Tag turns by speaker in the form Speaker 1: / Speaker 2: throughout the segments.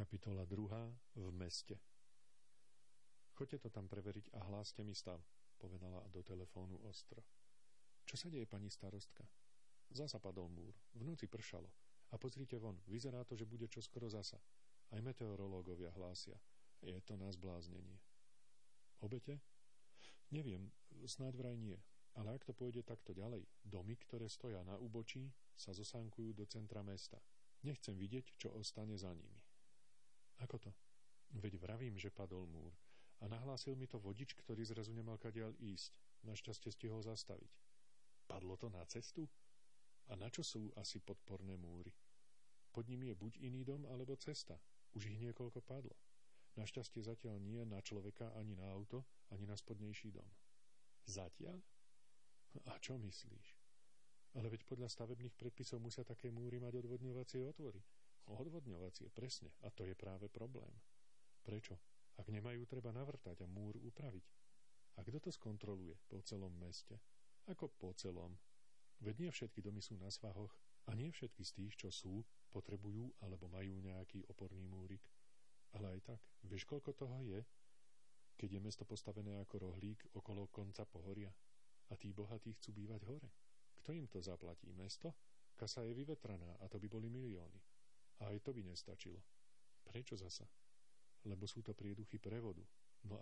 Speaker 1: Kapitola 2. V meste. Choďte to tam preveriť a hláste mi stav, povedala do telefónu ostro. Čo sa deje, pani starostka? Zasa padol múr, v noci pršalo. A pozrite von, vyzerá to, že bude čoskoro zasa. Aj meteorológovia hlásia. Je to na zbláznenie. Obete? Neviem, snáď vraj nie. Ale ak to pôjde takto ďalej, domy, ktoré stoja na úbočí, sa zosánkujú do centra mesta. Nechcem vidieť, čo ostane za nimi. Ako to? Veď vravím, že padol múr. A nahlásil mi to vodič, ktorý zrazu nemal kadiaľ ísť. Našťastie stihol zastaviť. Padlo to na cestu? A na čo sú asi podporné múry? Pod nimi je buď iný dom, alebo cesta. Už ich niekoľko padlo. Našťastie zatiaľ nie na človeka, ani na auto, ani na spodnejší dom. Zatiaľ? A čo myslíš? Ale veď podľa stavebných predpisov musia také múry mať odvodňovacie otvory. Odvodňovacie, presne. A to je práve problém. Prečo? Ak nemajú, treba navrtať a múr upraviť. A kto to skontroluje po celom meste? Ako po celom? Veď nie všetky domy sú na svahoch a nie všetky z tých, čo sú, potrebujú alebo majú nejaký oporný múrik. Ale aj tak, vieš, koľko toho je? Keď je mesto postavené ako rohlík okolo konca pohoria a tí bohatí chcú bývať hore. Kto im to zaplatí? Mesto? Kasa je vyvetraná a to by boli milióny. A aj to by nestačilo. Prečo zasa? Lebo sú to prieduchy prevodu. No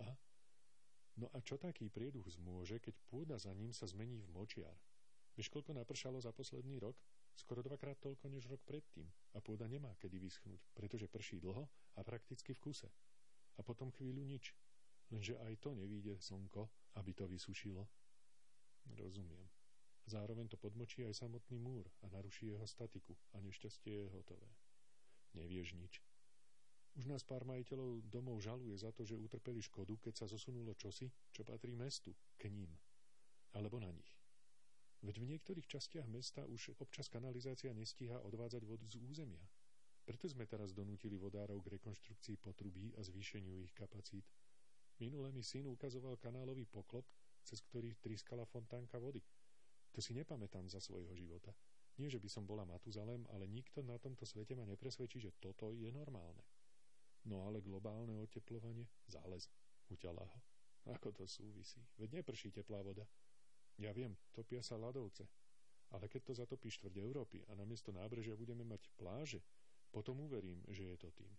Speaker 1: a čo taký prieduch zmôže, keď pôda za ním sa zmení v močiar? Vieš, koľko napršalo za posledný rok? Skoro 2-krát toľko, než rok predtým. A pôda nemá kedy vyschnúť, pretože prší dlho a prakticky v kuse. A potom chvíľu nič. Lenže aj to nevíde slnko, aby to vysušilo. Rozumiem. Zároveň to podmočí aj samotný múr a naruší jeho statiku a nešťastie je hotové. Nevieš nič. Už nás pár majiteľov domov žaluje za to, že utrpeli škodu, keď sa zosunulo čosi, čo patrí mestu, k ním. Alebo na nich. Veď v niektorých častiach mesta už občas kanalizácia nestíha odvádzať vodu z územia. Preto sme teraz donútili vodárov k rekonštrukcii potrubí a zvýšeniu ich kapacít. Minule mi syn ukazoval kanálový poklop, cez ktorý trískala fontánka vody. To si nepamätám za svojho života. Nie, že by som bola Matuzalem, ale nikto na tomto svete ma nepresvedčí, že toto je normálne. No ale globálne oteplovanie? Zález. Uťala ho. Ako to súvisí? Veď neprší teplá voda. Ja viem, topia sa ľadovce. Ale keď to zatopí štvrť Európy a namiesto nábrežia budeme mať pláže, potom uverím, že je to tým.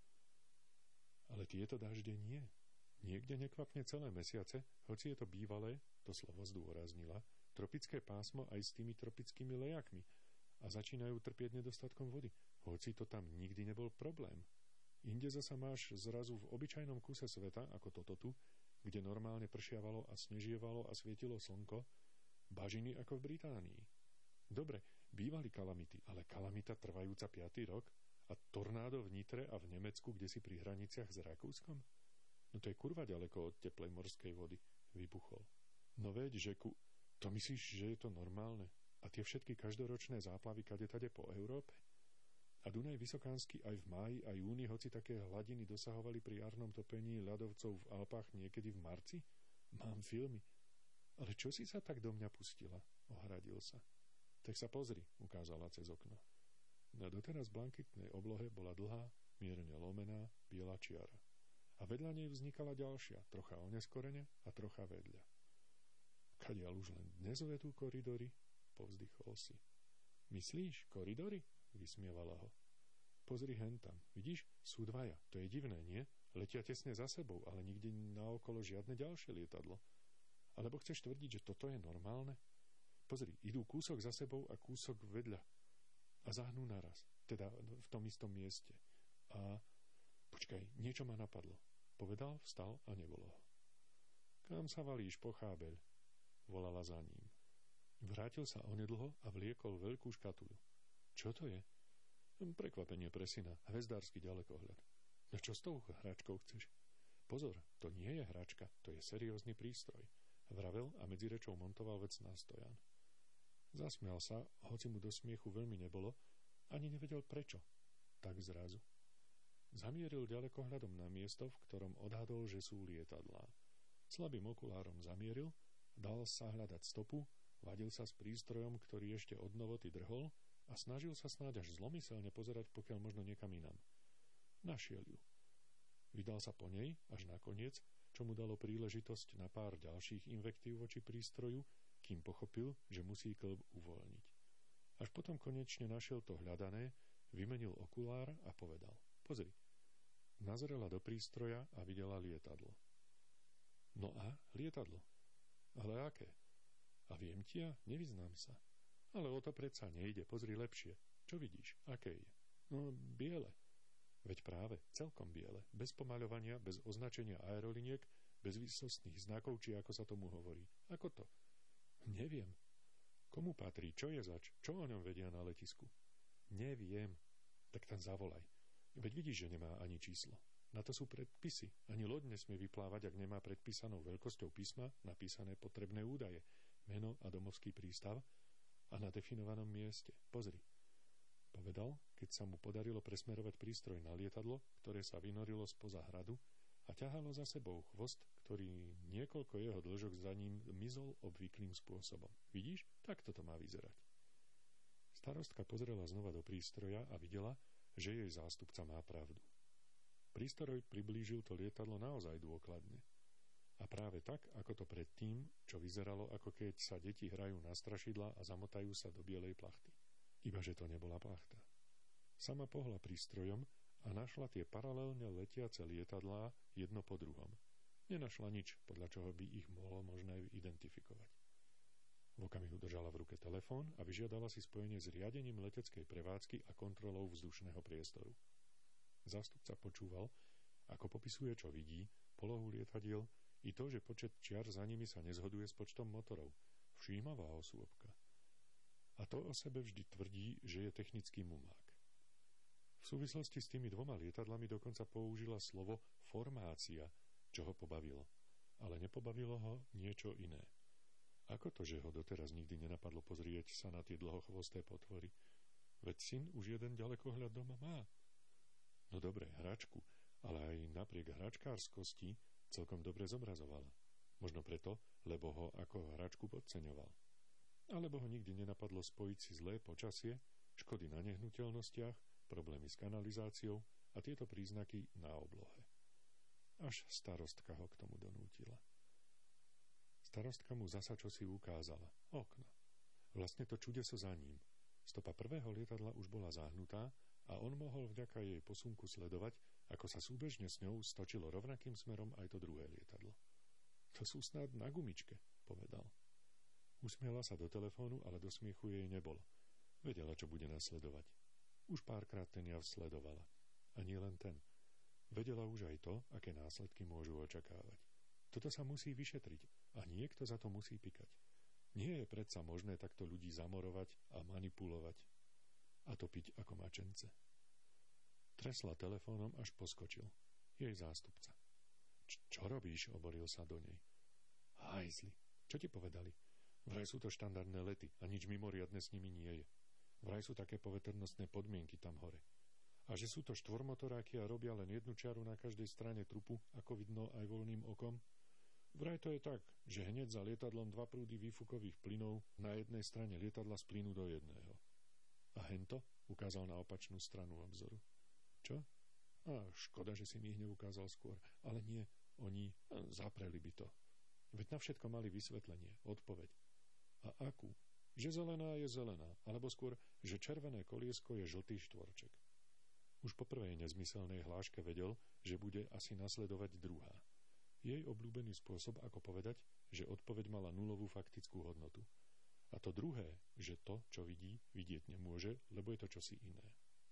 Speaker 1: Ale tieto dažde nie. Niekde nekvapne celé mesiace, hoci je to bývalé, to slovo zdôraznila, tropické pásmo aj s tými tropickými lejakmi a začínajú trpieť nedostatkom vody, hoci to tam nikdy nebol problém. Inde zasa máš zrazu v obyčajnom kuse sveta, ako toto tu, kde normálne pršiavalo a snežievalo a svietilo slnko, bažiny ako v Británii. Dobre, bývali kalamity, ale kalamita trvajúca 5. rok a tornádo v Nitre a v Nemecku, kde si pri hraniciach s Rakúskom? No to je kurva ďaleko od teplej morskej vody, vybuchol. No veď, že to myslíš, že je to normálne? A tie všetky každoročné záplavy kadetade po Európe? A Dunaj Vysokánsky aj v máji a júni, hoci také hladiny dosahovali pri jarnom topení ľadovcov v Alpách niekedy v marci? Mám filmy. Ale čo si sa tak do mňa pustila? Ohradil sa. Tak sa pozri, ukázala cez okno. Na doteraz blankitnej oblohe bola dlhá, mierne lomená, biela čiara. A vedľa nej vznikala ďalšia, trocha oneskorene a trocha vedľa. Kadiaľ už len dnes vetú koridory? Povzdychol si. Myslíš, koridory? Vysmievala ho. Pozri hentam, vidíš, sú dvaja, to je divné, nie? Letia tesne za sebou, ale nikde naokolo žiadne ďalšie lietadlo. Alebo chceš tvrdiť, že toto je normálne? Pozri, idú kúsok za sebou a kúsok vedľa. A zahnú naraz, teda v tom istom mieste. A počkaj, niečo ma napadlo. Povedal, vstal a nebolo ho. Kam sa valíš, pochábeľ? Volala za ním. Vrátil sa onedlho a vliekol veľkú škatuľu. Čo to je? Prekvapenie pre syna, hvezdársky ďalekohľad. No čo s tou hračkou chceš? Pozor, to nie je hračka, to je seriózny prístroj. Vravel a medzi rečou montoval vec na stojan. Zasmial sa, hoci mu do smiechu veľmi nebolo, ani nevedel prečo. Tak zrazu. Zamieril ďalekohľadom na miesto, v ktorom odhadol, že sú lietadlá. Slabým okulárom zamieril, dal sa hľadať stopu, vadil sa s prístrojom, ktorý ešte od novoty drhol a snažil sa snáď až zlomyselne pozerať, pokiaľ možno niekam inam. Našiel ju. Vydal sa po nej až nakoniec, čo mu dalo príležitosť na pár ďalších invektív voči prístroju, kým pochopil, že musí kĺb uvoľniť. Až potom konečne našiel to hľadané, vymenil okulár a povedal: Pozri. Nazrela do prístroja a videla lietadlo. No a lietadlo? Ale aké? A viem ti ja, nevyznám sa. Ale o to predsa nejde, pozri lepšie. Čo vidíš? Aké je? No, biele. Veď práve, celkom biele, bez pomaľovania, bez označenia aeroliniek, bez výsostných znakov, či ako sa tomu hovorí. Ako to? Neviem. Komu patrí? Čo je zač? Čo o ňom vedia na letisku? Neviem. Tak tam zavolaj. Veď vidíš, že nemá ani číslo. Na to sú predpisy. Ani loď nesmie vyplávať, ak nemá predpísanou veľkosťou písma napísané potrebné údaje, meno a domovský prístav a na definovanom mieste. Pozri. Povedal, keď sa mu podarilo presmerovať prístroj na lietadlo, ktoré sa vynorilo spoza hradu a ťahalo za sebou chvost, ktorý niekoľko jeho dĺžok za ním mizol obvyklým spôsobom. Vidíš? Takto to má vyzerať. Starostka pozrela znova do prístroja a videla, že jej zástupca má pravdu. Prístroj priblížil to lietadlo naozaj dôkladne. A práve tak, ako to predtým, čo vyzeralo, ako keď sa deti hrajú na strašidlá a zamotajú sa do bielej plachty. Ibaže to nebola plachta. Sama pohla prístrojom a našla tie paralelne letiace lietadlá jedno po druhom. Nenašla nič, podľa čoho by ich mohlo možné identifikovať. V okamihu držala v ruke telefón a vyžiadala si spojenie s riadením leteckej prevádzky a kontrolou vzdušného priestoru. Zástupca počúval, ako popisuje, čo vidí, polohu lietadiel i to, že počet čiar za nimi sa nezhoduje s počtom motorov. Všímavá osôbka. A to o sebe vždy tvrdí, že je technický mumlák. V súvislosti s tými dvoma lietadlami dokonca použila slovo formácia, čo ho pobavilo. Ale nepobavilo ho niečo iné. Ako to, že ho doteraz nikdy nenapadlo pozrieť sa na tie dlhochvosté potvory? Veď syn už jeden ďalekohľad doma má. No dobre, hračku, ale aj napriek hračkárskosti celkom dobre zobrazovala. Možno preto, lebo ho ako hračku podceňoval. Alebo ho nikdy nenapadlo spojiť si zlé počasie, škody na nehnuteľnostiach, problémy s kanalizáciou a tieto príznaky na oblohe. Až starostka ho k tomu donútila. Starostka mu zasa čosi ukázala. Okno. Vlastne to čudeso za ním. Stopa prvého lietadla už bola zahnutá a on mohol vďaka jej posunku sledovať, ako sa súbežne s ňou stočilo rovnakým smerom aj to druhé lietadlo. To sú snad na gumičke, povedal. Usmiela sa do telefónu, ale do smiechu jej nebolo. Vedela, čo bude nasledovať. Už párkrát ten jav sledovala. A nie len ten. Vedela už aj to, aké následky môžu očakávať. Toto sa musí vyšetriť a niekto za to musí pikať. Nie je predsa možné takto ľudí zamorovať a manipulovať a topiť ako mačence. Tresla telefónom, až poskočil. Jej zástupca. Čo robíš? Oboril sa do nej. Hajzli, čo ti povedali? Vraj sú to štandardné lety a nič mimoriadne s nimi nie je. Vraj sú také poveternostné podmienky tam hore. A že sú to štvormotoráky a robia len jednu čiaru na každej strane trupu, ako vidno aj voľným okom? Vraj to je tak, že hneď za lietadlom 2 prúdy výfukových plynov na jednej strane lietadla splynú do jedného. A hento ukázal na opačnú stranu obzoru. Čo? Škoda, že si mi ich neukázal skôr. Ale nie, oni zapreli by to. Veď na všetko mali vysvetlenie, odpoveď. A akú? Že zelená je zelená, alebo skôr, že červené koliesko je žltý štvorček. Už po prvej nezmyselnej hláške vedel, že bude asi nasledovať druhá. Jej obľúbený spôsob, ako povedať, že odpoveď mala nulovú faktickú hodnotu. A to druhé, že to, čo vidí, vidieť nemôže, lebo je to čosi iné.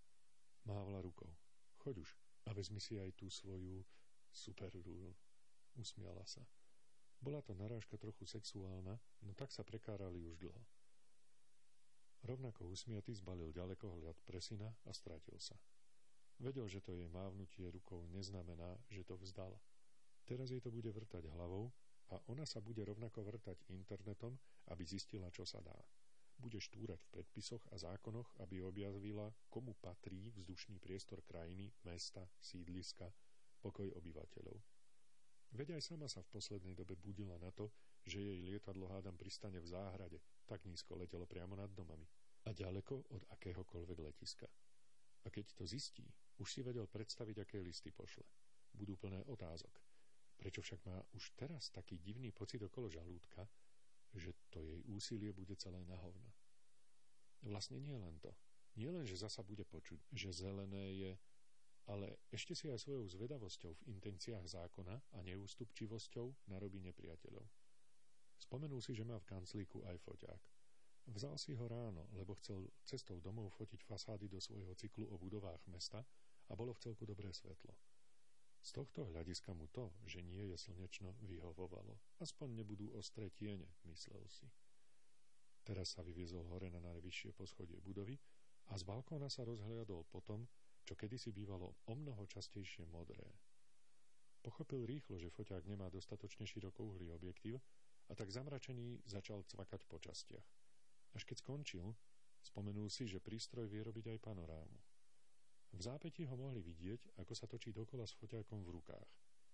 Speaker 1: Mávla rukou. Choď už a vezmi si aj tú svoju superrúru. Usmiala sa. Bola to narážka trochu sexuálna, no tak sa prekárali už dlho. Rovnako usmiatý zbalil ďalekohľad pre syna a stratil sa. Vedel, že to jej mávnutie rukou neznamená, že to vzdala. Teraz jej to bude vrtať hlavou a ona sa bude rovnako vrtať internetom, aby zistila, čo sa dá. Bude štúrať v predpisoch a zákonoch, aby objavila, komu patrí vzdušný priestor krajiny, mesta, sídliska, pokoj obyvateľov. Veď aj sama sa v poslednej dobe budila na to, že jej lietadlo hádam pristane v záhrade, tak nízko letelo priamo nad domami a ďaleko od akéhokoľvek letiska. A keď to zistí, Už si vedel predstaviť, aké listy pošle. Budú plné otázok. Prečo však má už teraz taký divný pocit okolo žalúdka, že to jej úsilie bude celé na hovno. Vlastne nie len to. Nie len, že zasa bude počuť, že zelené je, ale ešte si aj svojou zvedavosťou v intenciách zákona a neústupčivosťou narobí nepriateľov. Spomenul si, že má v kanclíku aj foťák. Vzal si ho ráno, lebo chcel cestou domov fotiť fasády do svojho cyklu o budovách mesta a bolo v celku dobré svetlo. Z tohto hľadiska mu to, že nie je slnečno, vyhovovalo. Aspoň nebudú ostré tiene, myslel si. Teraz sa vyviezol hore na najvyššie poschodie budovy a z balkóna sa rozhliadol po tom, čo kedysi bývalo omnoho častejšie modré. Pochopil rýchlo, že foťák nemá dostatočne širokouhlý objektív a tak zamračený začal cvakať po častiach. Až keď skončil, spomenul si, že prístroj vie robiť aj panorámu. V zápätí ho mohli vidieť, ako sa točí dokola s foťákom v rukách.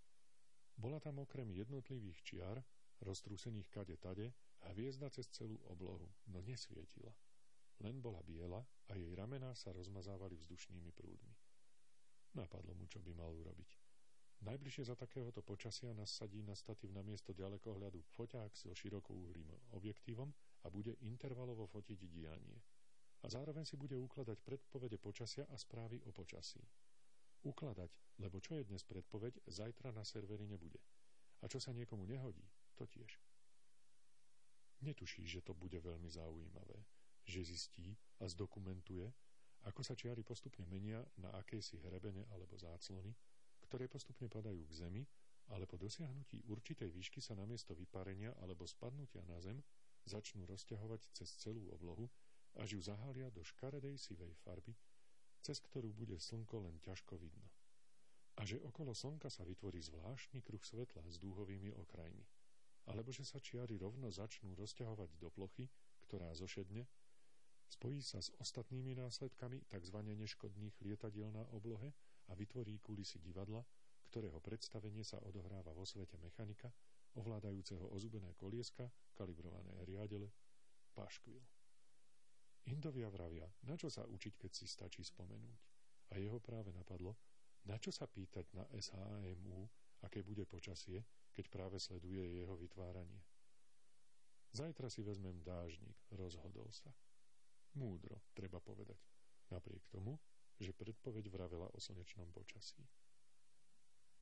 Speaker 1: Bola tam okrem jednotlivých čiar, roztrúsených kade-tade, hviezda cez celú oblohu, no nesvietila. Len bola biela a jej ramená sa rozmazávali vzdušnými prúdmi. Napadlo mu, čo by mal urobiť. Najbližšie za takéhoto počasia nasadí na statív namiesto ďalekohľadu foťák so širokouhlým objektívom a bude intervalovo fotiť dianie. A zároveň si bude ukladať predpovede počasia a správy o počasí. Ukladať, lebo čo je dnes predpoveď, zajtra na serveri nebude. A čo sa niekomu nehodí, to tiež. Netuší, že to bude veľmi zaujímavé, že zistí a zdokumentuje, ako sa čiary postupne menia na akejsi hrebene alebo záclony, ktoré postupne padajú k zemi, ale po dosiahnutí určitej výšky sa namiesto vyparenia alebo spadnutia na zem začnú rozťahovať cez celú oblohu, až ju zahalia do škaredej sivej farby, cez ktorú bude slnko len ťažko vidno. A že okolo slnka sa vytvorí zvláštny kruh svetla s dúhovými okrajmi. Alebo že sa čiary rovno začnú rozťahovať do plochy, ktorá zošedne, spojí sa s ostatnými následkami tzv. Neškodných lietadiel na oblohe a vytvorí kulisy divadla, ktorého predstavenie sa odohráva vo svete mechanika, ovládajúceho ozubené kolieska, kalibrované riadele, paškvil. Indovia vravia, na čo sa učiť, keď si stačí spomenúť. A jeho práve napadlo, na čo sa pýtať na SHMU, aké bude počasie, keď práve sleduje jeho vytváranie. Zajtra si vezmem dážnik, rozhodol sa. Múdro, treba povedať, napriek tomu, že predpoveď vravela o slnečnom počasí.